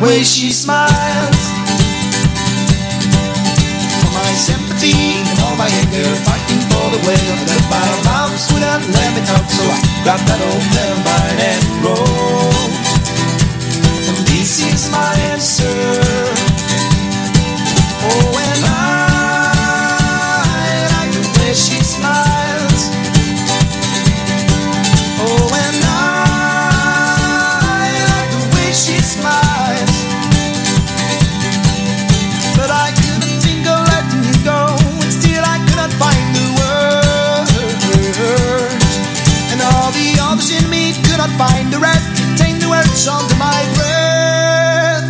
way she smiles. For my sympathy and all my anger, fighting for the way of the fire mouse wouldn't let me talk, so I grabbed that old landmine and wrote. And this is my answer. Oh, and I like the way she smiles. Oh, and I like the way she smiles. But I couldn't think of letting you go, and still I could not find the words. And all the others in me could not find the rest to tame the words under my breath.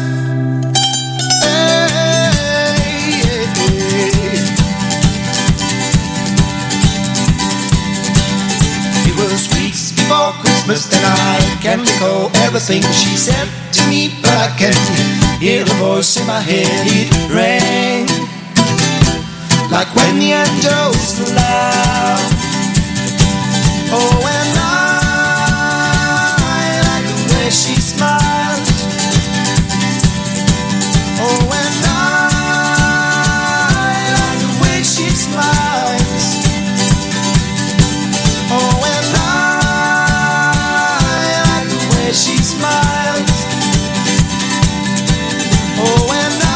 It was weeks before Christmas, and I can't recall everything she said to me, but I can hear the voice in my head. It rang like when the angels laugh. Oh, and I like the way she smiles. Oh, and I like the way she smiles. Oh, and I like the way she smiles. Oh, and I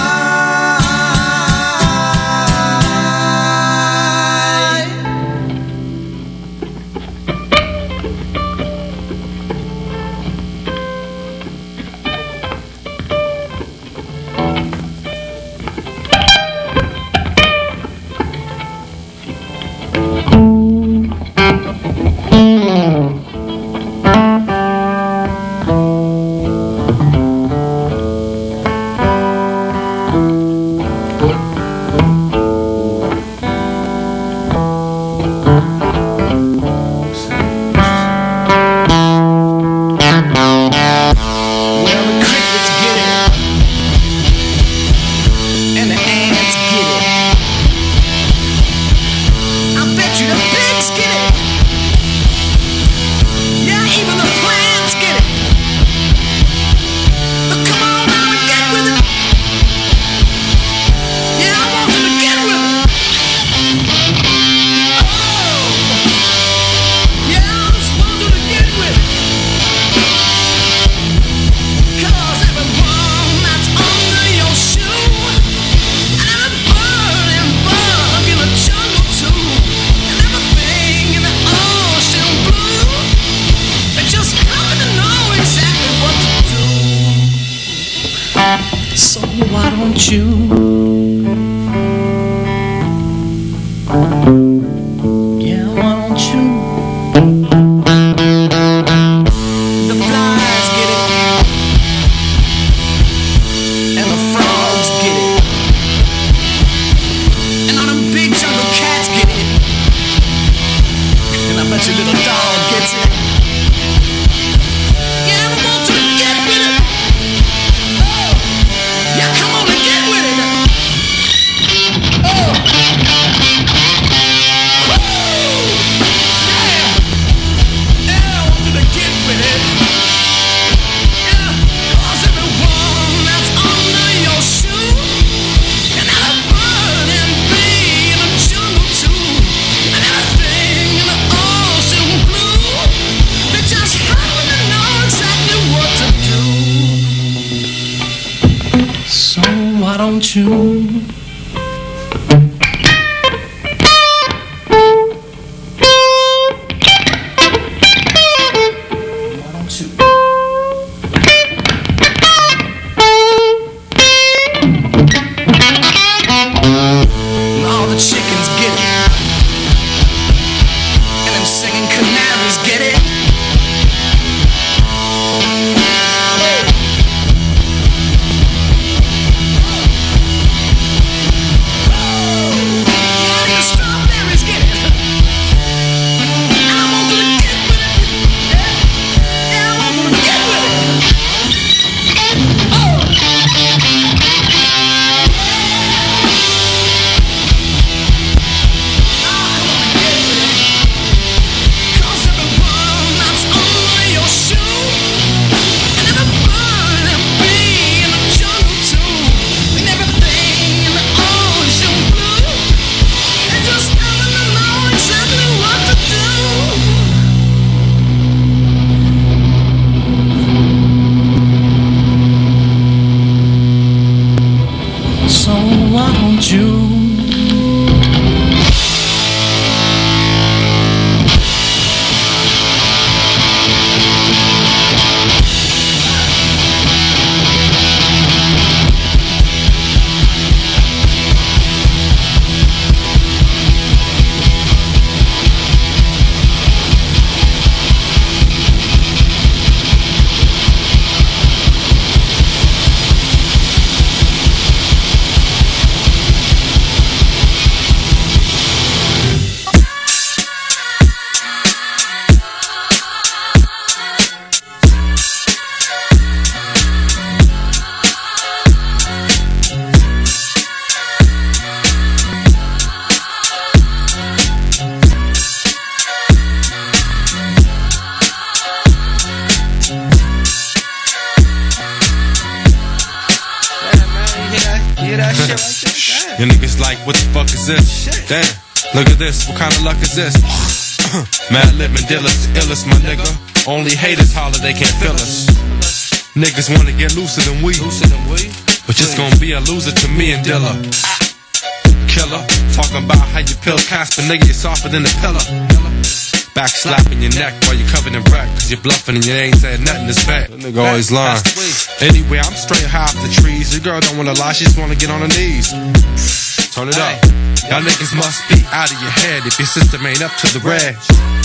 Your niggas like, what the fuck is this? Damn, look at this, what kind of luck is this? Mad living dealers, illest, my nigga. Only haters holler, they can't feel us. Niggas wanna get looser than we, but it's gonna be a loser to me and Dilla. Killer, talking about how you pill Casper, nigga, you're softer than a pillar. Back slapping your neck while you're covered in wreck, cause you're bluffing and you ain't said nothing this back. That nigga always lying. Anyway, I'm straight high off the trees. Your girl don't wanna lie, she just wanna get on her knees. Turn it up. Y'all niggas must be out of your head if your system ain't up to the red.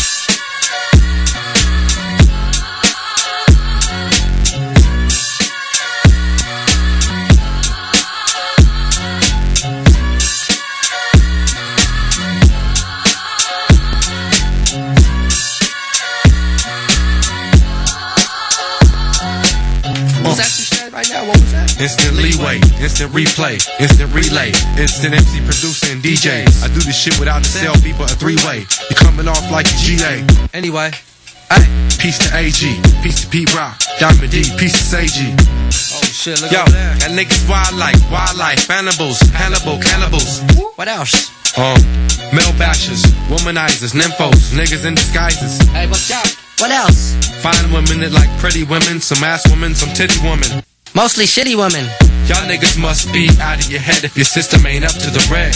Instant leeway, instant replay, instant relay, instant MC producing DJs. I do this shit without the cell people, a three-way. You coming off like a GA. Anyway, hey, peace to AG, peace to Pete Rock, Diamond D, peace to Seiji. Oh shit, look at that. That niggas wildlife, animals, cannibals. What else? Male bashers, womanizers, nymphos, niggas in disguises. Hey, what's up? What else? Fine women that like pretty women, some ass women, some titty women. Mostly shitty women. Y'all niggas must be out of your head if your system ain't up to the red.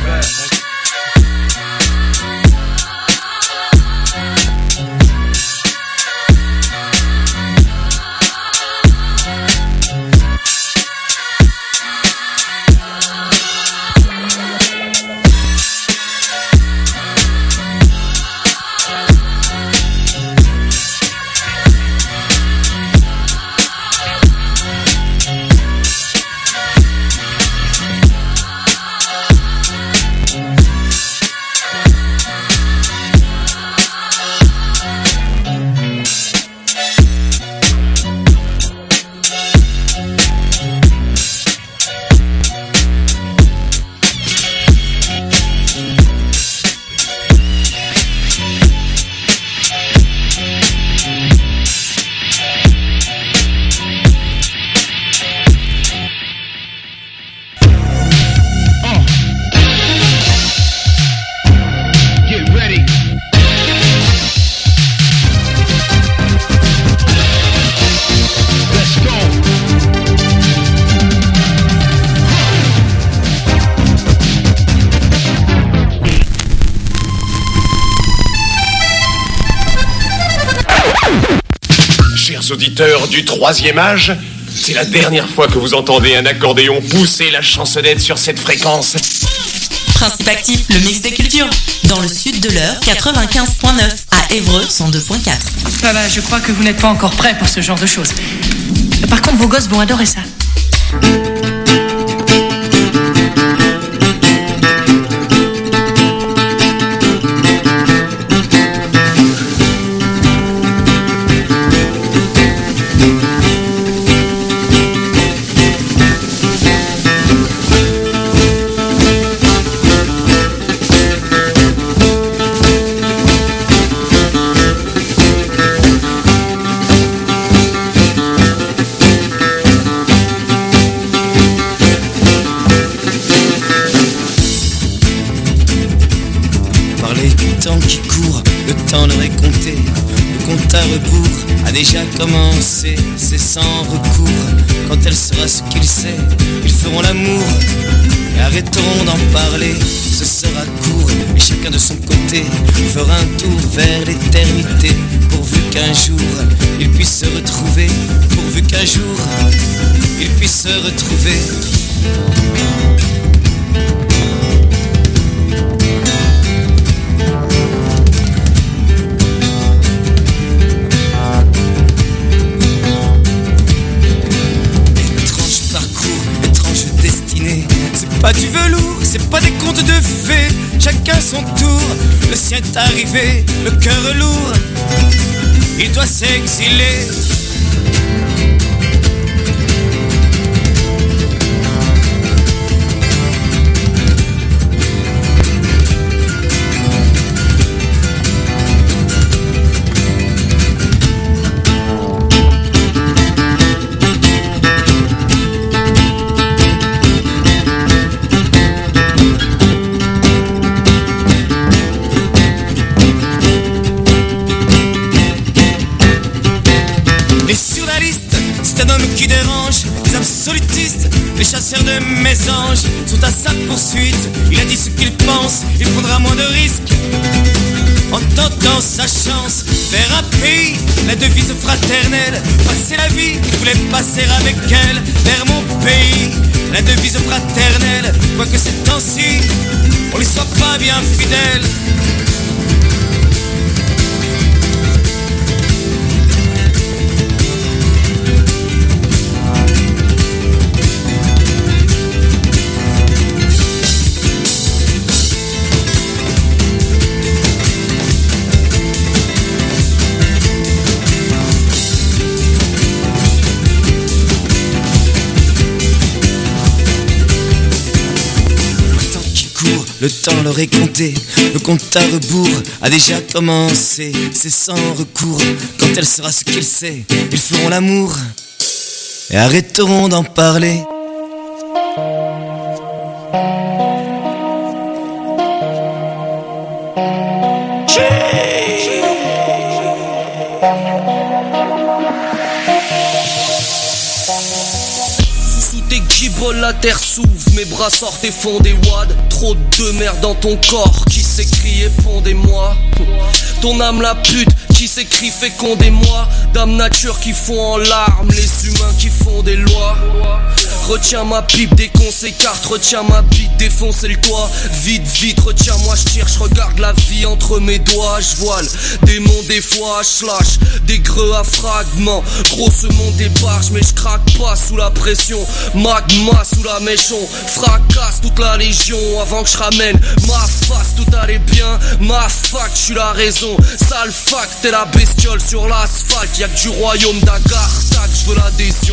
Auditeurs du troisième âge, c'est la dernière fois que vous entendez un accordéon pousser la chansonnette sur cette fréquence. Principe actif, le mix des cultures. Dans le sud de l'heure, 95.9. À Évreux, 102.4. Voilà, je crois que vous n'êtes pas encore prêts pour ce genre de choses. Par contre, vos gosses vont adorer ça. Déjà commencé, c'est sans recours. Quand elle saura ce qu'il sait, ils feront l'amour et arrêteront d'en parler. Ce sera court et chacun de son côté fera un tour vers l'éternité. Pourvu qu'un jour ils puissent se retrouver, pourvu qu'un jour ils puissent se retrouver. Pas du velours, c'est pas des contes de fées. Chacun son tour, le sien est arrivé, le cœur lourd, il doit s'exiler. C'est un homme qui dérange, les absolutistes, les chasseurs de mésanges sont à sa poursuite. Il a dit ce qu'il pense, il prendra moins de risques en tentant sa chance. Faire un pays, la devise fraternelle. Passer la vie, il voulait passer avec elle. Vers mon pays, la devise fraternelle. Quoique ces temps-ci, on lui soit pas bien fidèle. Le temps leur est compté, le compte à rebours a déjà commencé. C'est sans recours, quand elle sera ce qu'il sait, ils feront l'amour et arrêteront d'en parler. La terre s'ouvre, mes bras sortent et font des wads. Trop de merde dans ton corps, qui s'écrit et pondez-moi. Ton âme la pute, qui s'écrit fécondez-moi. Dame nature qui fond en larmes, les humains qui font des lois. Retiens ma pipe dès qu'on s'écarte, retiens ma bite, défoncer le toit. Vite, vite, retiens-moi, je tire, je regarde la vie entre mes doigts. Je voile, démon des fois, je lâche des greux à fragments. Gros ce monde débarche, mais je craque pas sous la pression. Magma sous la mèche, on fracasse toute la légion. Avant que je ramène ma face, tout allait bien. Ma fac, je suis la raison. Sale fac, t'es la bestiole sur l'asphalte. Y'a que du royaume d'Agartha, je veux l'adhésion.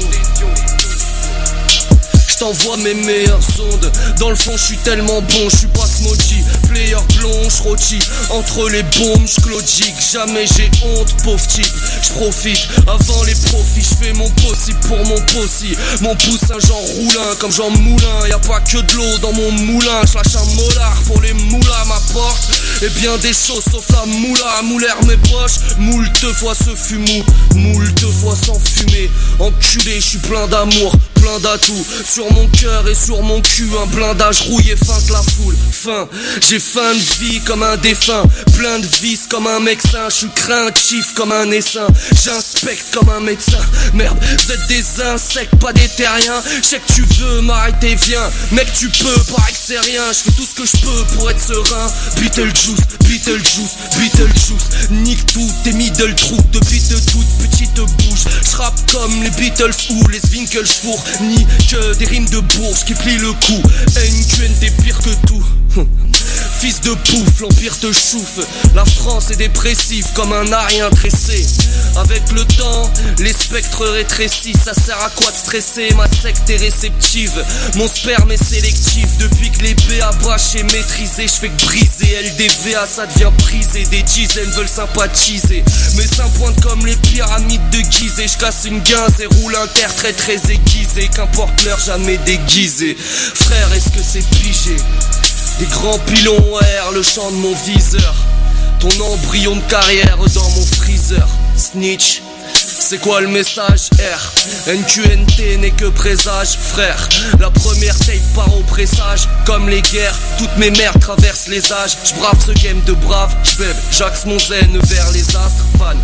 J't'envoie mes meilleures ondes. Dans le fond j'suis tellement bon, j'suis pas smodgy. Player blond, j'rôtis entre les bombes, j'clodique. Jamais j'ai honte, pauvre type. J'profite avant les profits, j'fais mon possible pour mon possi. Mon poussin Jean Roulin, comme Jean Moulin. Y'a pas que de l'eau dans mon moulin. J'lâche un molar pour les moulas à ma porte. Et bien des choses sauf la moula. Mouler mes poches, moult fois ce fumou, moult fois sans fumer. Enculé, j'suis plein d'amour, plein d'atouts. Sur mon cœur et sur mon cul, un blindage rouillé feinte la foule. Fin, j'ai fin de vie comme un défunt, plein de vices comme un mec sain. J'suis craintif comme un essaim, j'inspecte comme un médecin. Merde, vous êtes des insectes, pas des terriens. J'sais que tu veux m'arrêter, viens. Mec tu peux, paraît que c'est rien. J'fais tout ce que j'peux pour être serein. Beetlejuice, Beetlejuice, Beetlejuice. Nique tout tes middle troupes de bite toute petite bouche. J'rappe comme les Beatles ou les Winkelschfour. Ni que des rimes de bourge qui plient le cou. NQNT pire que tout. Fils de pouf, l'empire te chouffe. La France est dépressive comme un arien tressé. Avec le temps, les spectres rétrécissent. Ça sert à quoi de stresser? Ma secte est réceptive, mon sperme est sélectif. Depuis que les BA brachent et maîtrisés, je fais que briser. LDVA ça devient brisé. Des dizaines veulent sympathiser. Mes seins pointent comme les pyramides de Gizeh. Je casse une guinze et roule un terre très très aiguisé. Qu'importe l'heure, jamais déguisé. Frère, est-ce que c'est pigé? Des grands pilons air, le champ de mon viseur. Ton embryon de carrière dans mon freezer. Snitch, c'est quoi le message? R, NQNT n'est que présage, frère. La première tape part au pressage. Comme les guerres, toutes mes mères traversent les âges. J'brave ce game de brave, j'bève, j'axe mon zen vers les astres. Fan,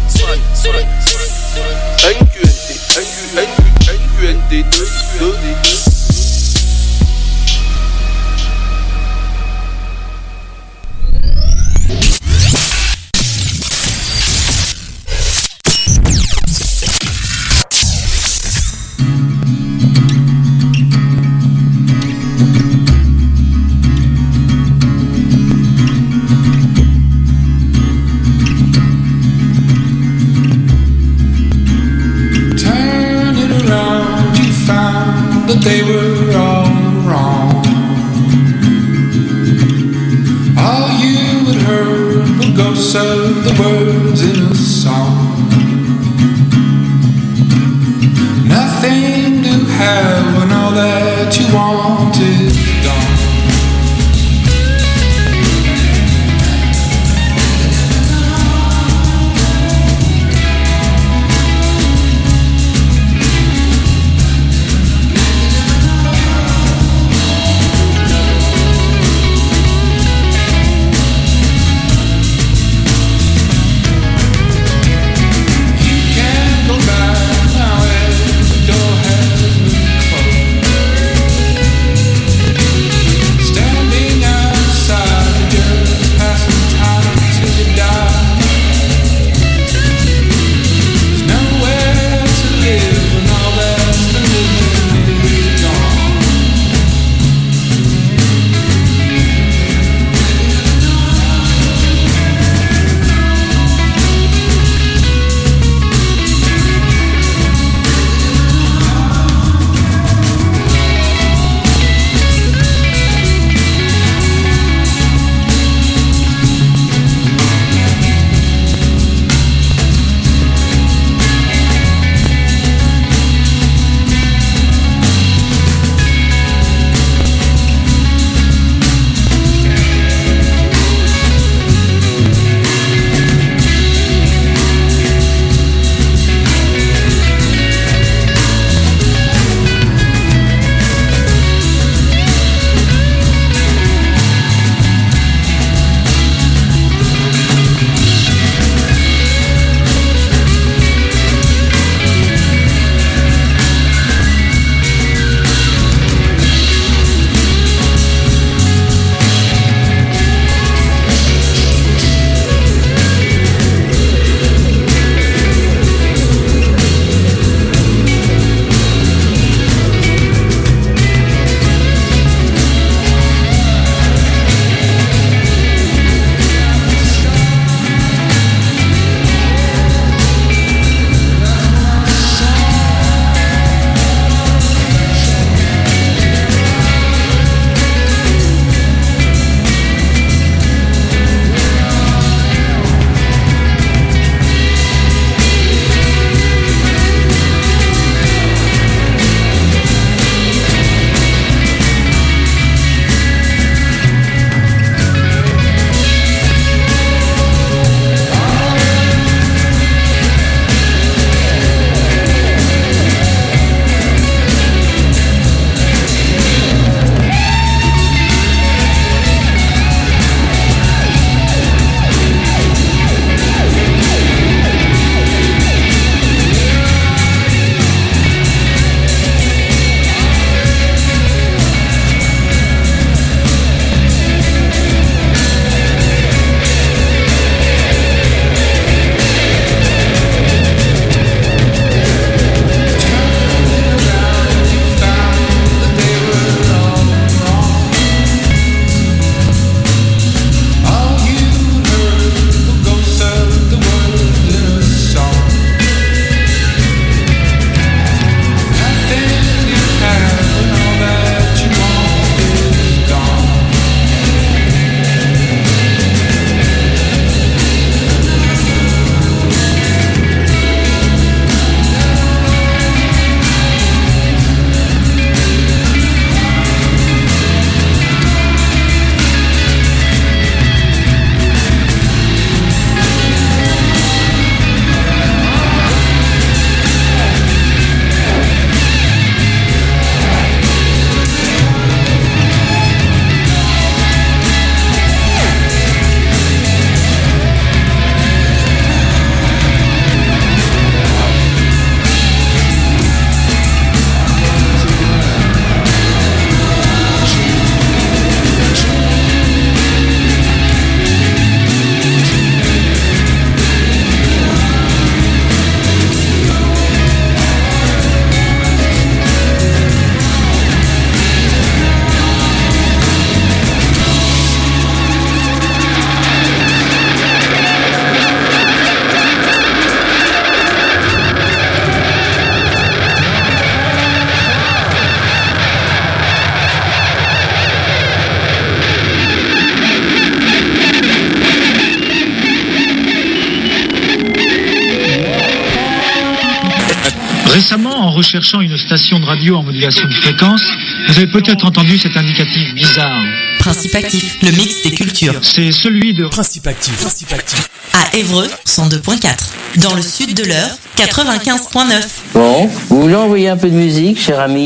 NQNT 2. But they were all wrong. All you had heard were ghosts of the words in a song. Nothing to have when all that you want is gone. recherchant une station de radio en modulation de fréquence, vous avez peut-être entendu cet indicatif bizarre. Principe Actif, le mix des cultures. C'est celui de Principe Actif. À Évreux, 102.4. Dans le sud de l'Eure, 95.9. Bon, vous voulez envoyer un peu de musique, cher ami ?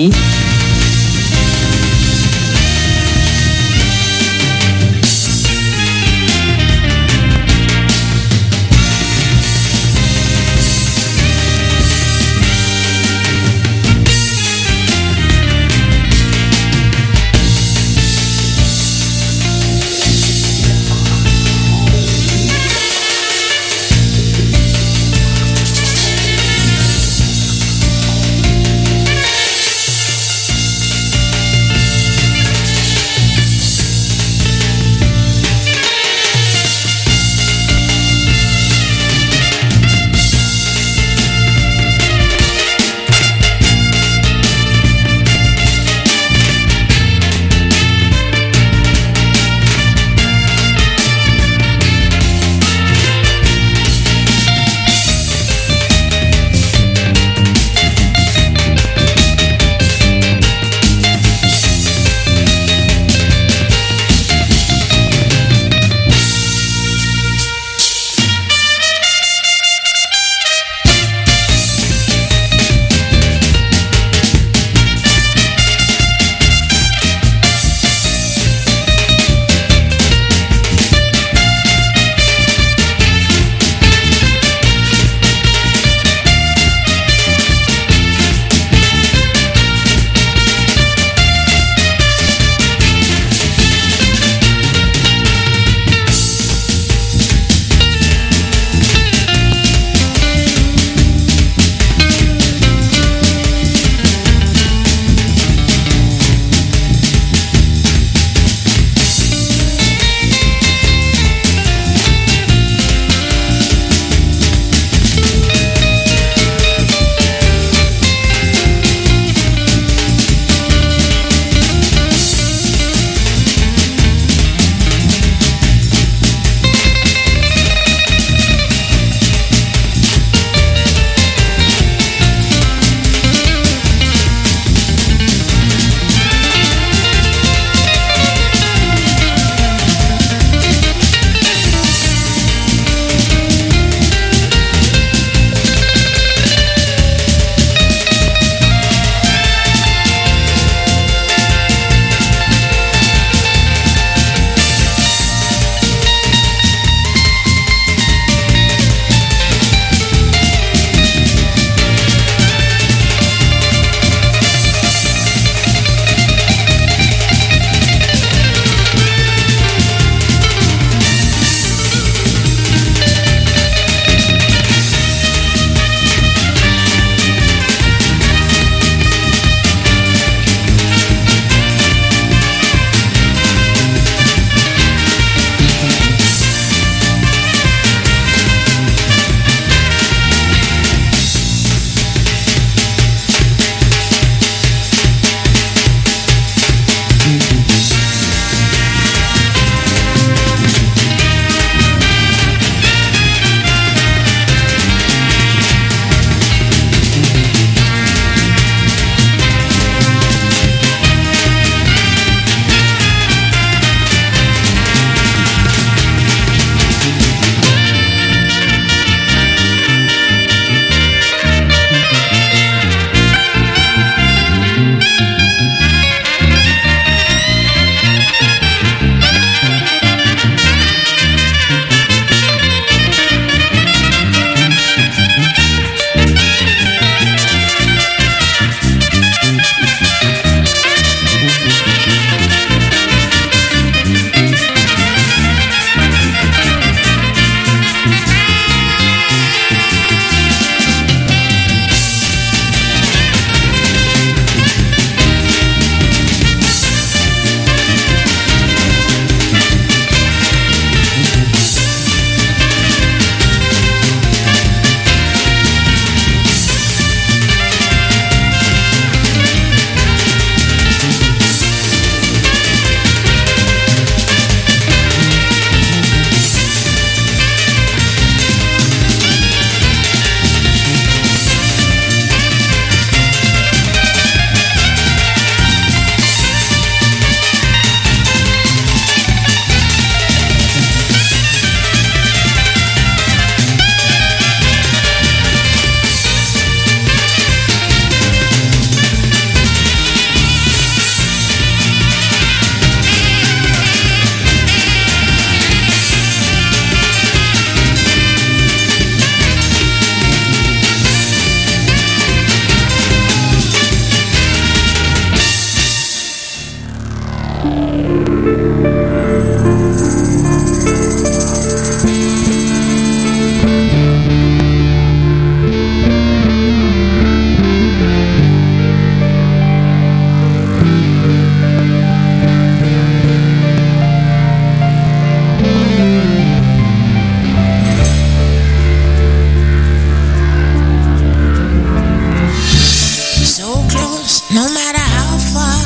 So close, no matter how far.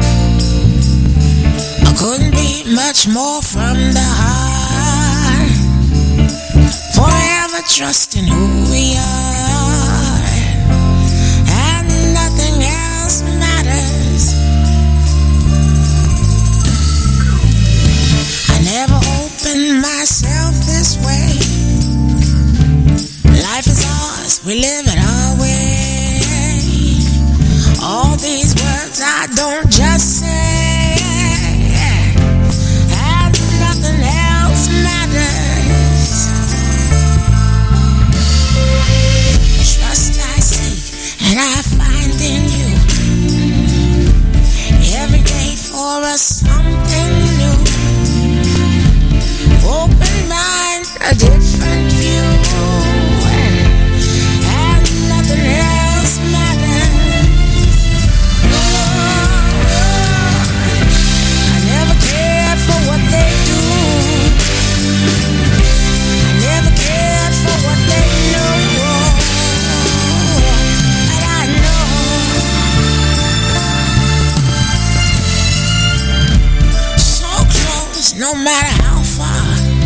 I couldn't be much more from the heart. Forever trusting who we are, and nothing else matters. I never opened myself this way. Life is ours, we live it our way. All these words I don't just say, and nothing else matters. Trust I seek and I find in you. Every day for us something new. Open mind, a different view, and nothing else matters. I never cared for what they do. I never cared for what they know. But I know so close, no matter how far.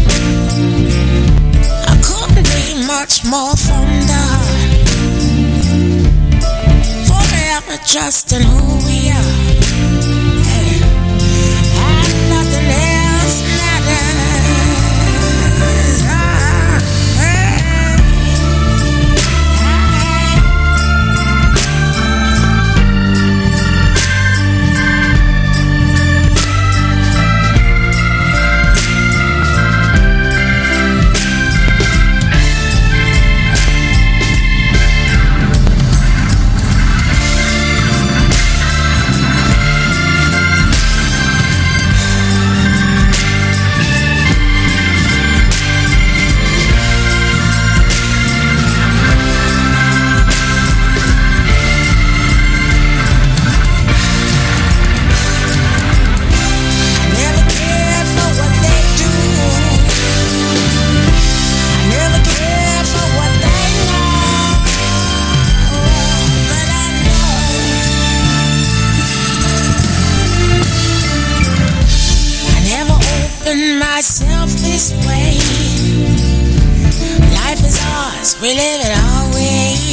I couldn't be much more from the heart. Forever trusting who we are, and nothing else matters. Myself this way. Life is ours, we live it our way.